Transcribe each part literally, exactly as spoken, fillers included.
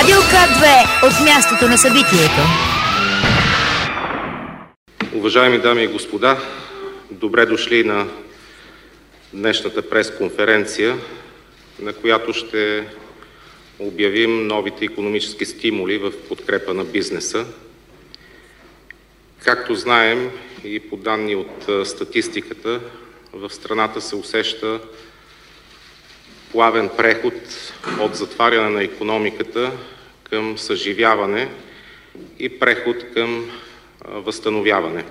Радио К две от мястото на събитието. Уважаеми дами и господа, добре дошли на днешната пресконференция, на която ще обявим новите икономически стимули в подкрепа на бизнеса. Както знаем и по данни от статистиката, в страната се усеща плавен преход от затваряне на икономиката към съживяване и преход към възстановяване.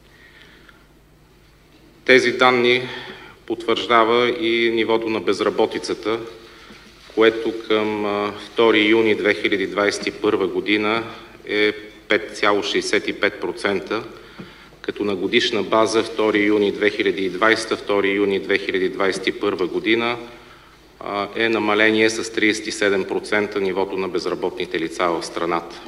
Тези данни потвърждава и нивото на безработицата, което към втори юни две хиляди двадесет и първа година е пет цяло шейсет и пет процента, като на годишна база втори юни две хиляди и двадесета – втори юни две хиляди двадесет и първа година е намаление с тридесет и седем процента нивото на безработните лица в страната.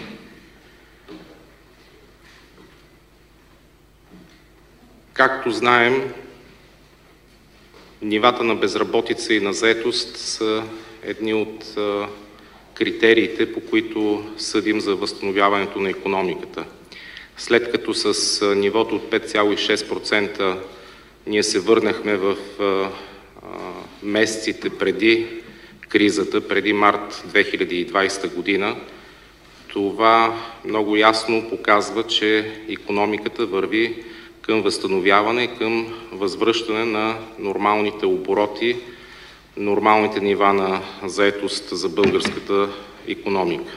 Както знаем, нивата на безработица и на заетост са едни от критериите, по които съдим за възстановяването на икономиката. След като с нивото от пет цяло и шест процента ние се върнахме в месеците преди кризата, преди март две хиляди и двадесета година, това много ясно показва, че икономиката върви към възстановяване и към възвръщане на нормалните обороти, нормалните нива на заетост за българската икономика.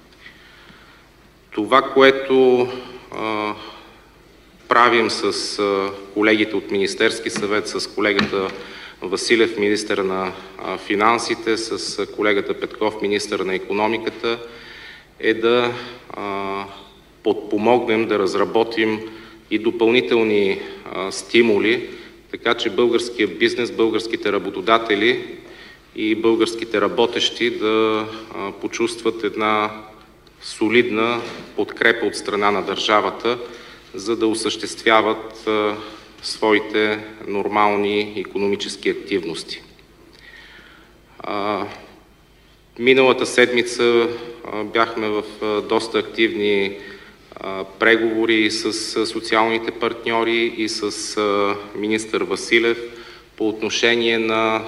Това, което а, правим с а, колегите от Министерски съвет, с колегата Василев, министър на а, финансите, с а, колегата Петков, министър на икономиката, е да а, подпомогнем, да разработим и допълнителни а, стимули, така че българският бизнес, българските работодатели и българските работещи да а, почувстват една солидна подкрепа от страна на държавата, за да осъществяват а, своите нормални икономически активности. А, миналата седмица а, бяхме в а, доста активни преговори с социалните партньори и с министър Василев по отношение на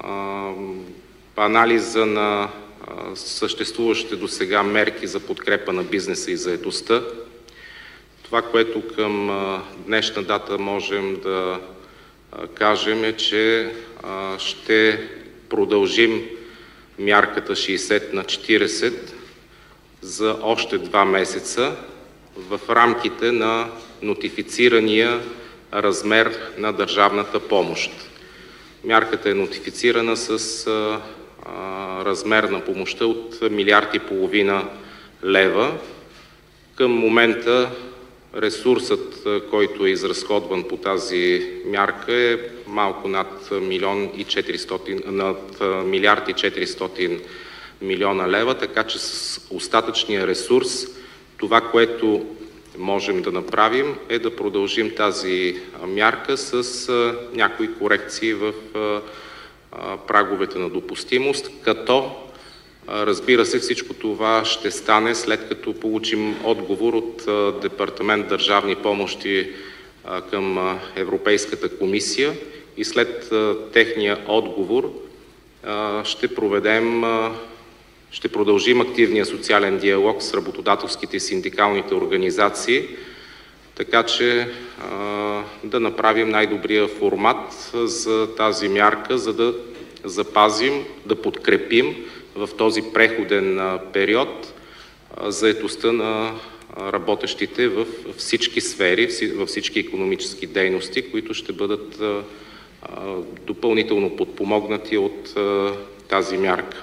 анализа на съществуващите досега мерки за подкрепа на бизнеса и заетостта. Това, което към днешна дата можем да кажем, е, че ще продължим мярката шейсет на четиридесет за още два месеца, в рамките на нотифицирания размер на държавната помощ. Мярката е нотифицирана с а, а, размер на помощта от милиард и половина лева. Към момента ресурсът, който е изразходван по тази мярка, е малко над, милион и четиристотин, над милиард и четиристотин милиона лева, така че с остатъчния ресурс това, което можем да направим, е да продължим тази мярка с а, някои корекции в а, а, праговете на допустимост, като а, разбира се, всичко това ще стане след като получим отговор от а, Департамент държавни помощи а, към а, Европейската комисия и след а, техния отговор а, ще проведем а, Ще продължим активния социален диалог с работодателските и синдикалните организации, така че а, да направим най-добрия формат за тази мярка, за да запазим, да подкрепим в този преходен а, период а, заетостта на а, работещите в всички сфери, във всички икономически дейности, които ще бъдат а, а, допълнително подпомогнати от а, тази мярка.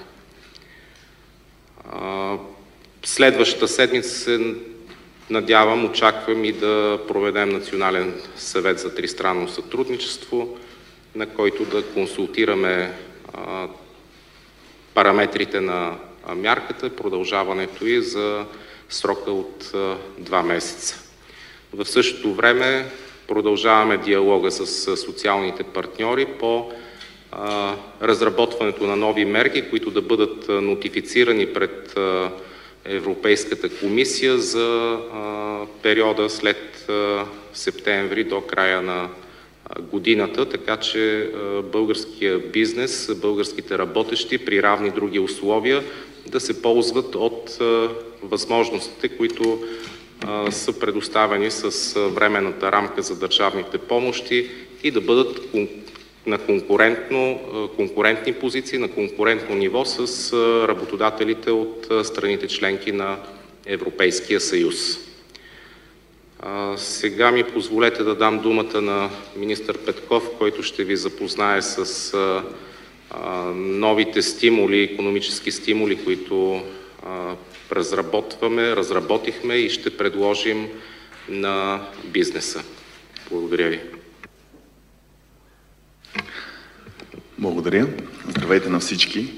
Следващата седмица се надявам, очаквам и да проведем Национален съвет за тристранно сътрудничество, на който да консултираме а, параметрите на а, мярката, продължаването й за срока от а, два месеца. В същото време продължаваме диалога с а, социалните партньори по разработването на нови мерки, които да бъдат нотифицирани пред Европейската комисия за периода след септември до края на годината, така че българския бизнес, българските работещи при равни други условия да се ползват от възможностите, които са предоставени с временната рамка за държавните помощи и да бъдат на конкурентно, конкурентни позиции, на конкурентно ниво с работодателите от страните членки на Европейския съюз. Сега ми позволете да дам думата на министър Петков, който ще ви запознае с новите стимули, икономически стимули, които разработваме, разработихме и ще предложим на бизнеса. Благодаря ви. Благодаря. Здравейте на всички.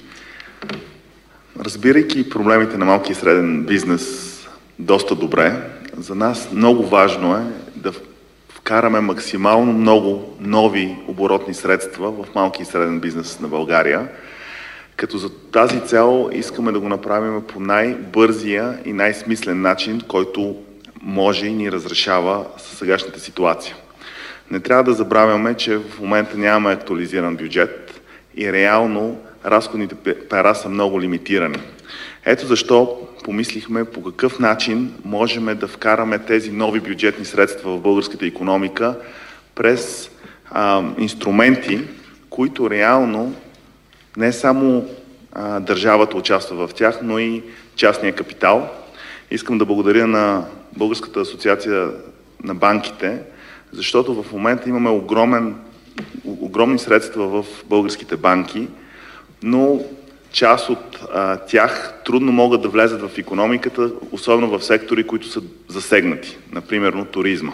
Разбирайки проблемите на малки и среден бизнес доста добре, за нас много важно е да вкараме максимално много нови оборотни средства в малки и среден бизнес на България, като за тази цел искаме да го направим по най-бързия и най-смислен начин, който може и ни разрешава със сегашната ситуация. Не трябва да забравяме, че в момента нямаме актуализиран бюджет и реално разходните пера са много лимитирани. Ето защо помислихме по какъв начин можем да вкараме тези нови бюджетни средства в българската икономика през а, инструменти, които реално не само а, държавата участва в тях, но и частния капитал. Искам да благодаря на Българската асоциация на банките, защото в момента имаме огромен, огромни средства в българските банки, но част от а, тях трудно могат да влезат в икономиката, особено в сектори, които са засегнати, например туризма.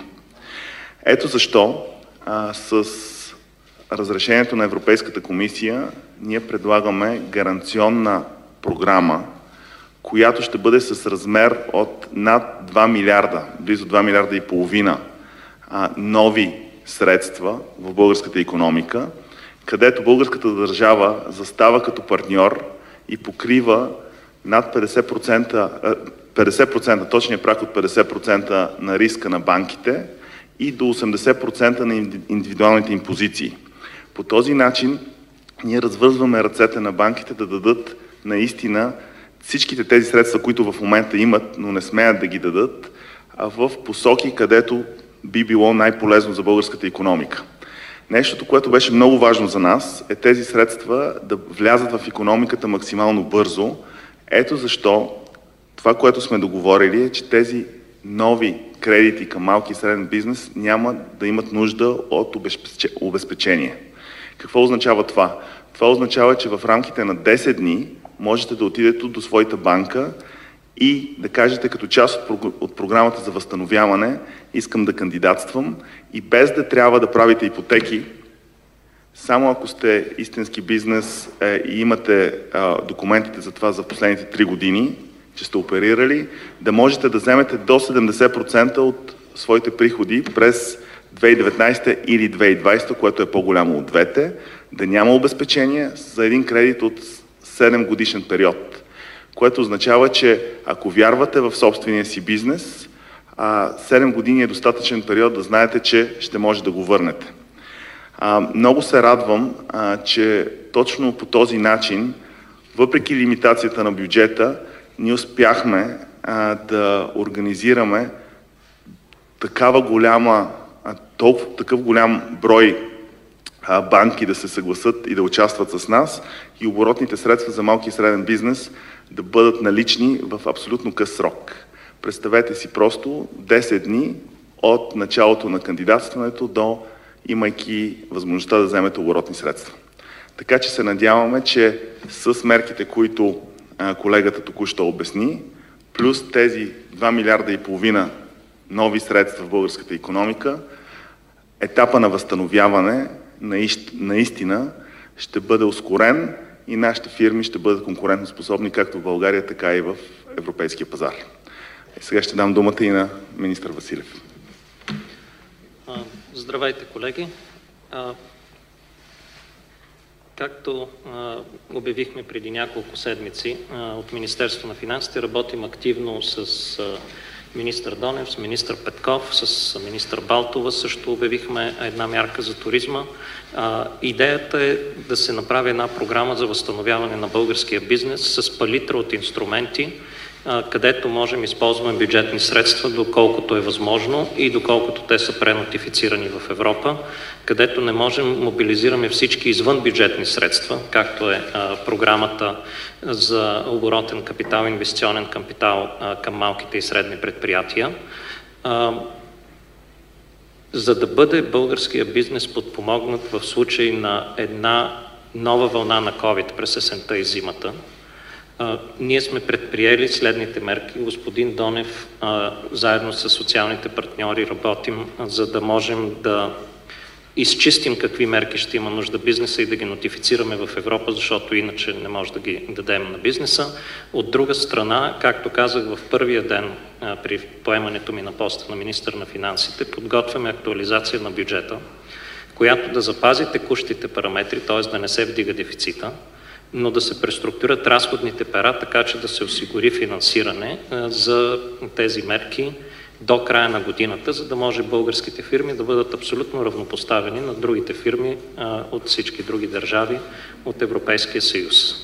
Ето защо а, с разрешението на Европейската комисия ние предлагаме гаранционна програма, която ще бъде с размер от над два милиарда, близо два милиарда и половина а, нови средства в българската икономика, където българската държава застава като партньор и покрива над петдесет процента, петдесет процента, точния прак от петдесет процента на риска на банките и до осемдесет процента на индивидуалните им позиции. По този начин ние развързваме ръцете на банките да дадат наистина всичките тези средства, които в момента имат, но не смеят да ги дадат, в посоки, където би било най-полезно за българската икономика. Нещото, което беше много важно за нас, е тези средства да влязат в икономиката максимално бързо. Ето защо това, което сме договорили, е, че тези нови кредити към малки и среден бизнес няма да имат нужда от обезпечение. Какво означава това? Това означава, че в рамките на десет дни можете да отидете до своята банка и да кажете като част от програмата за възстановяване искам да кандидатствам и без да трябва да правите ипотеки, само ако сте истински бизнес е, и имате е, документите за това за последните три години, че сте оперирали, да можете да вземете до седемдесет процента от своите приходи през две хиляди и деветнадесета или две хиляди и двадесета, което е по-голямо от двете, да няма обезпечение за един кредит от седем годишен период. Което означава, че ако вярвате в собствения си бизнес, седем години е достатъчен период да знаете, че ще може да го върнете. Много се радвам, че точно по този начин, въпреки лимитацията на бюджета, ние успяхме да организираме такава голяма, толкова, такъв голям брой банки да се съгласат и да участват с нас и оборотните средства за малки и среден бизнес да бъдат налични в абсолютно къс срок. Представете си просто десет дни от началото на кандидатстването до имайки възможността да вземете оборотни средства. Така че се надяваме, че с мерките, които а, колегата току-що обясни, плюс тези два милиарда и половина нови средства в българската икономика, етапа на възстановяване наистина ще бъде ускорен и нашите фирми ще бъдат конкурентно способни както в България, така и в европейския пазар. Сега ще дам думата и на министър Василев. Здравейте, колеги! Както а, обявихме преди няколко седмици, а, от Министерство на финансите работим активно с а, министър Донев, с министър Петков, с министър Балтова. Също обявихме една мярка за туризма. А, идеята е да се направи една програма за възстановяване на българския бизнес с палитра от инструменти, където можем да използваме бюджетни средства, доколкото е възможно и доколкото те са пренотифицирани в Европа, където не можем мобилизираме всички извън бюджетни средства, както е а, програмата за оборотен капитал, инвестиционен капитал а, към малките и средни предприятия. А, за да бъде българския бизнес подпомогнат в случай на една нова вълна на COVID през есента и зимата, Uh, ние сме предприели следните мерки. Господин Донев, uh, заедно с социалните партньори работим, uh, за да можем да изчистим какви мерки ще има нужда бизнеса и да ги нотифицираме в Европа, защото иначе не може да ги дадем на бизнеса. От друга страна, както казах в първия ден uh, при поемането ми на поста на министър на финансите, подготвяме актуализация на бюджета, която да запази текущите параметри, т.е. да не се вдига дефицита, но да се преструктурират разходните пера, така че да се осигури финансиране за тези мерки до края на годината, за да може българските фирми да бъдат абсолютно равнопоставени на другите фирми от всички други държави от Европейския съюз.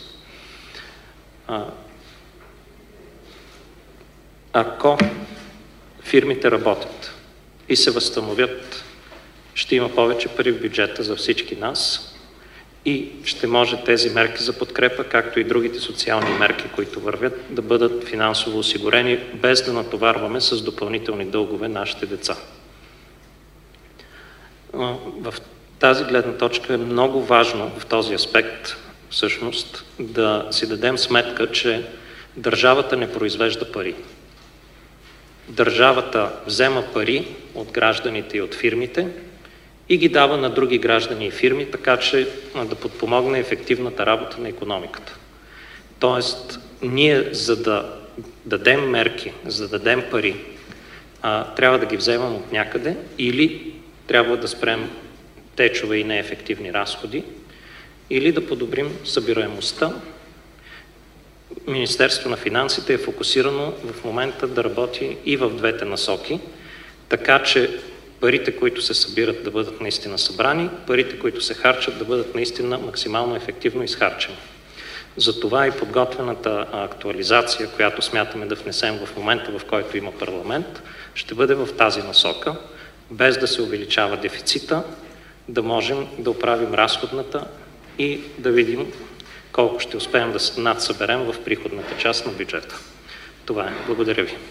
Ако фирмите работят и се възстановят, ще има повече пари в бюджета за всички нас, и ще може тези мерки за подкрепа, както и другите социални мерки, които вървят, да бъдат финансово осигурени, без да натоварваме с допълнителни дългове нашите деца. В тази гледна точка е много важно в този аспект, всъщност, да си дадем сметка, че държавата не произвежда пари. Държавата взема пари от гражданите и от фирмите и ги дава на други граждани и фирми, така че да подпомогне ефективната работа на икономиката. Тоест, ние за да дадем мерки, за да дадем пари, а, трябва да ги вземем от някъде или трябва да спрем течове и неефективни разходи, или да подобрим събираемостта. Министерство на финансите е фокусирано в момента да работи и в двете насоки, така че парите, които се събират, да бъдат наистина събрани, парите, които се харчат, да бъдат наистина максимално ефективно изхарчени. Затова и подготвената актуализация, която смятаме да внесем в момента, в който има парламент, ще бъде в тази насока, без да се увеличава дефицита, да можем да оправим разходната и да видим колко ще успеем да надсъберем в приходната част на бюджета. Това е. Благодаря ви.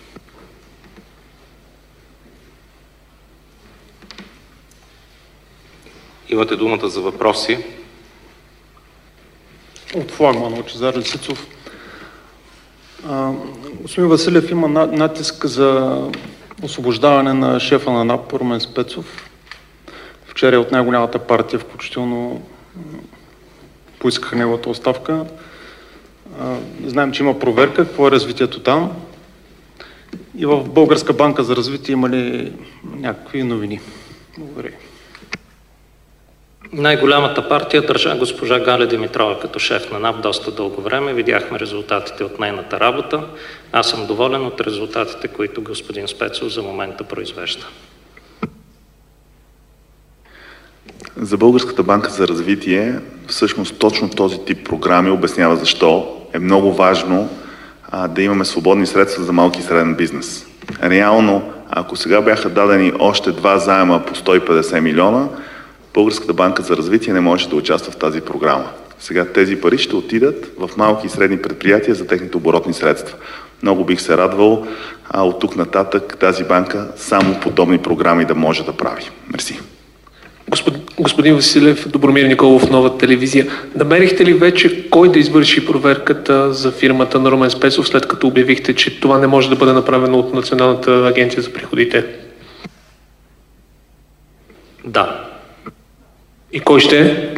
Имате думата за въпроси. От флагман, Лъчезар Лисицов. А, господин Василев, има натиск за освобождаване на шефа на НАП Румен Спецов. Вчера от най-голямата партия, включително поискаха неговата оставка. А, знаем, че има проверка. Какво е развитието там? И в Българска банка за развитие има ли някакви новини? Благодаря. Най-голямата партия държа госпожа Галя Димитрова като шеф на НАП доста дълго време. Видяхме резултатите от нейната работа. Аз съм доволен от резултатите, които господин Спецов за момента произвежда. За Българската банка за развитие, всъщност точно този тип програми обяснява защо е много важно а, да имаме свободни средства за малки и среден бизнес. Реално, ако сега бяха дадени още два заема по сто и петдесет милиона, Българската банка за развитие не може да участва в тази програма. Сега тези пари ще отидат в малки и средни предприятия за техните оборотни средства. Много бих се радвал а, от тук нататък тази банка само подобни програми да може да прави. Мерси. Господин, господин Василев, Добромир Николов, Нова телевизия. Намерихте ли вече кой да извърши проверката за фирмата на Румен Спецов, след като обявихте, че това не може да бъде направено от Националната агенция за приходите? Да. И кой ще е?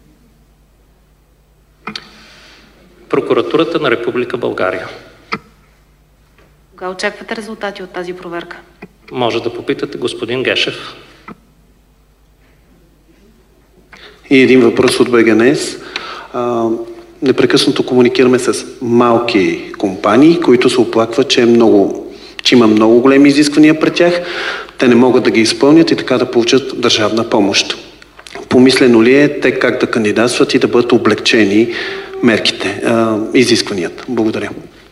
Прокуратурата на Република България. Кога очаквате резултати от тази проверка? Може да попитате господин Гешев. И един въпрос от БГНЕС. Непрекъснато комуникираме с малки компании, които се оплакват, че, е много, че има много големи изисквания пред тях. Те не могат да ги изпълнят и така да получат държавна помощ. Помислено ли е те как да кандидатстват и да бъдат облегчени мерките, изискванията? Благодаря.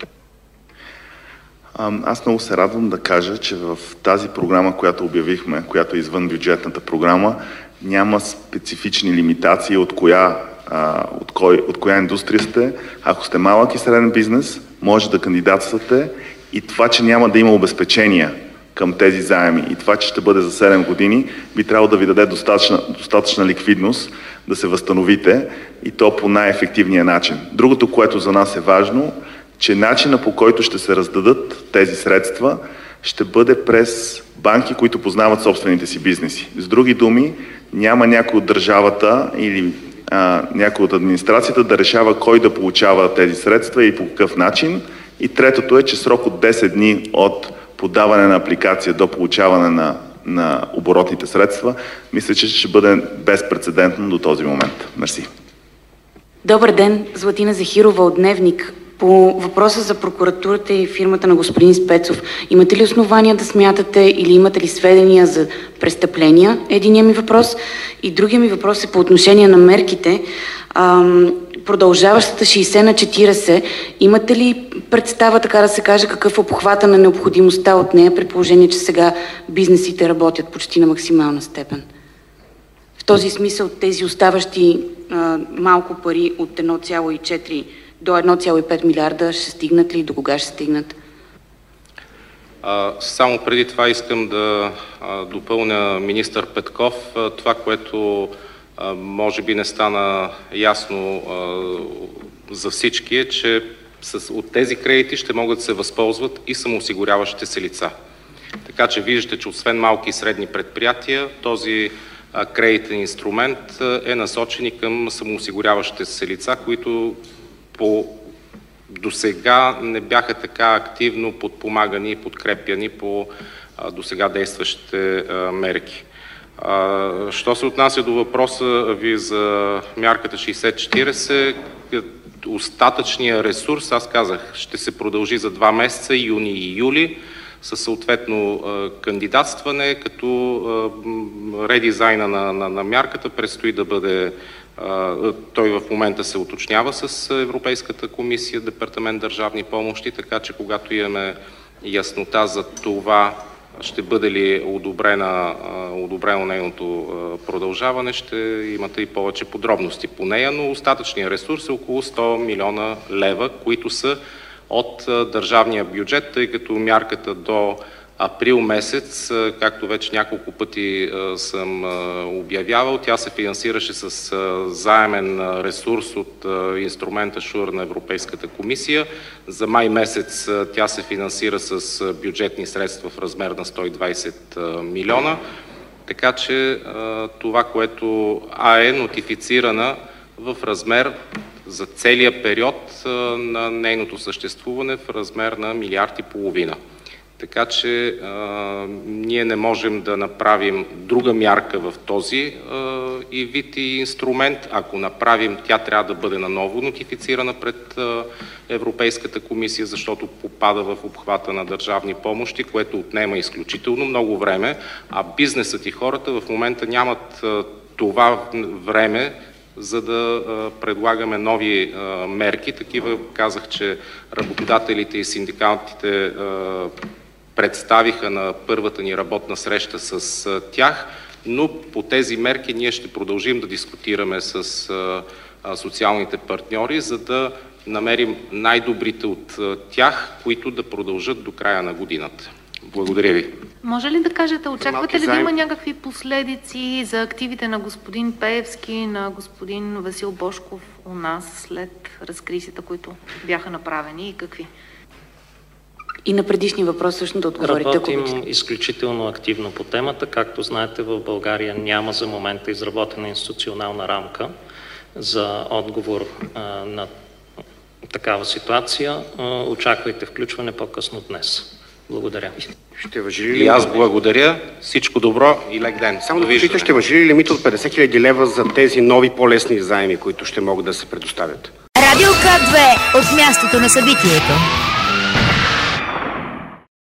Аз много се радвам да кажа, че в тази програма, която обявихме, която е извън бюджетната програма, няма специфични лимитации от коя, от кой, от коя индустрия сте. Ако сте малък и среден бизнес, може да кандидатствате и това, че няма да има обезпечения към тези заеми и това, че ще бъде за седем години, би трябвало да ви даде достатъчна, достатъчна ликвидност да се възстановите и то по най-ефективния начин. Другото, което за нас е важно, че начина, по който ще се раздадат тези средства, ще бъде през банки, които познават собствените си бизнеси. С други думи, няма някой от държавата или а, някой от администрацията да решава кой да получава тези средства и по какъв начин. И третото е, че срок от десет дни от подаване на апликация до получаване на, на оборотните средства, мисля, че ще бъде безпрецедентно до този момент. Мерси. Добър ден, Златина Захирова от Дневник. По въпроса за прокуратурата и фирмата на господин Спецов, имате ли основания да смятате или имате ли сведения за престъпления? Единият ми въпрос. И другия ми въпрос е по отношение на мерките. Ам, продължаващата шейсет на четирийсет, имате ли представа, така да се каже, какъв е обхвата на необходимостта от нея, при положение, че сега бизнесите работят почти на максимална степен? В този смисъл тези оставащи а, малко пари от едно цяло и четири до едно цяло и пет милиарда ще стигнат ли и до кога ще стигнат? А, само преди това искам да а, допълня министър Петков. А, това, което а, може би не стана ясно а, за всички е, че с, от тези кредити ще могат да се възползват и самоосигуряващите се лица. Така че виждате, че освен малки и средни предприятия, този а, кредитен инструмент а, е насочен и към самоосигуряващите се лица, които по досега не бяха така активно подпомагани и подкрепяни по а, досега действащите а, мерки. А, що се отнася до въпроса ви за мярката шейсет четирийсет, остатъчния ресурс, аз казах, ще се продължи за два месеца, юни и юли, със съответно а, кандидатстване, като а, редизайна на, на, на мярката предстои да бъде. Той в момента се уточнява с Европейската комисия, Департамент държавни помощи, така че когато имаме яснота за това ще бъде ли одобрена, одобрено нейното продължаване, ще имате и повече подробности по нея, но остатъчният ресурс е около сто милиона лева, които са от държавния бюджет, тъй като мярката до април месец, както вече няколко пъти съм обявявал, тя се финансираше с заемен ресурс от инструмента ШУР на Европейската комисия. За май месец тя се финансира с бюджетни средства в размер на сто и двайсет милиона. Така че това, което А е нотифицирана в размер за целия период на нейното съществуване в размер на милиард и половина. Така че а, ние не можем да направим друга мярка в този а, и вид и инструмент. Ако направим, тя трябва да бъде наново нотифицирана пред а, Европейската комисия, защото попада в обхвата на държавни помощи, което отнема изключително много време, а бизнесът и хората в момента нямат а, това време, за да а, предлагаме нови а, мерки. Такива казах, че работодателите и синдикатите а, представиха на първата ни работна среща с а, тях, но по тези мерки ние ще продължим да дискутираме с а, а, социалните партньори, за да намерим най-добрите от а, тях, които да продължат до края на годината. Благодаря ви. Може ли да кажете, очаквате ли да има някакви последици за активите на господин Пеевски, на господин Васил Божков у нас след разкритията, които бяха направени и какви? И на предишния въпрос също да отговорите. Работим изключително активно по темата. Както знаете, в България няма за момента изработена институционална рамка за отговор а, на такава ситуация. А, очаквайте включване по-късно днес. Благодаря. Ще важи ли? И аз благодаря. Всичко добро и лек ден. Само да попитате, ще важи ли лимит от петдесет хиляди лева за тези нови по-лесни заеми, които ще могат да се предоставят? Радио К две от мястото на събитието.